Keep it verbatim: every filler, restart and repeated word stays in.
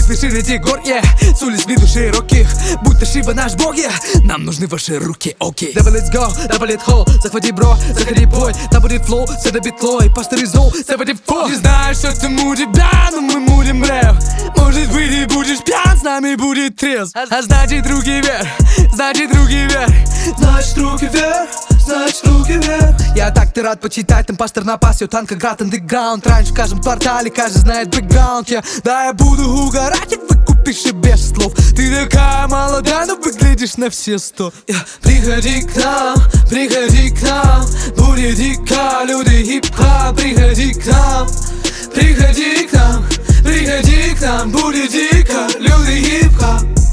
с вершин этих гор, yeah. С улиц виду широких, будто Шива наш бог, yeah. Нам нужны ваши руки, окей, okay. Давай let's go, давай let go. Захвати бро, заходи бой, там будет флоу, с это битлой. Пастырь зол, заводи фо. Не знаю, что там у тебя, но мы мудим рэп. Может быть, ты будешь пьян, с нами будет трезв. А значит, руки вверх, значит, руки вверх. Значит, руки вверх, значит, руки вверх. Я так ты рад почитать, там пастор на пасе, у танка град андеграунд. Раньше в каждом квартале каждый знает бэкграунд, yeah. Да, я буду угорать, и выкупишь и без слов. Ты такая молодая, но выглядишь на все сто, yeah. Приходи к нам, приходи к нам, будет дико, люди хип-хоп. Приходи к нам, приходи к нам, приходи к нам, будет дико, люди хип-хоп.